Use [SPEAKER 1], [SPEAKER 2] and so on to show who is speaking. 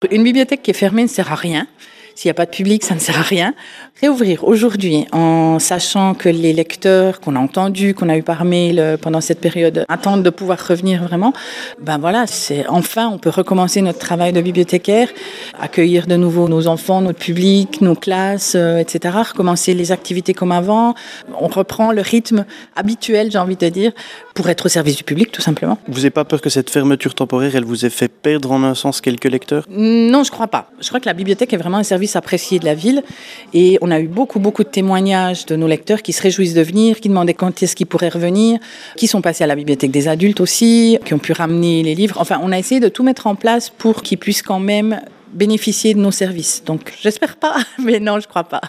[SPEAKER 1] Une bibliothèque qui est fermée ne sert à rien. S'il n'y a pas de public, ça ne sert à rien. Réouvrir aujourd'hui en sachant que les lecteurs qu'on a entendus, qu'on a eu par mail pendant cette période, attendent de pouvoir revenir vraiment, c'est enfin on peut recommencer notre travail de bibliothécaire, accueillir de nouveau nos enfants, notre public, nos classes, etc. Recommencer les activités comme avant. On reprend le rythme habituel, j'ai envie de dire, pour être au service du public, tout simplement.
[SPEAKER 2] Vous n'avez pas peur que cette fermeture temporaire, elle vous ait fait perdre en un sens quelques lecteurs ?
[SPEAKER 1] Non, je crois pas. Je crois que la bibliothèque est vraiment un service apprécié de la ville et on a eu beaucoup de témoignages de nos lecteurs qui se réjouissent de venir, qui demandaient quand est-ce qu'ils pourraient revenir, qui sont passés à la bibliothèque des adultes aussi, qui ont pu ramener les livres. Enfin, on a essayé de tout mettre en place pour qu'ils puissent quand même bénéficier de nos services. Donc, j'espère pas, mais non, je crois pas.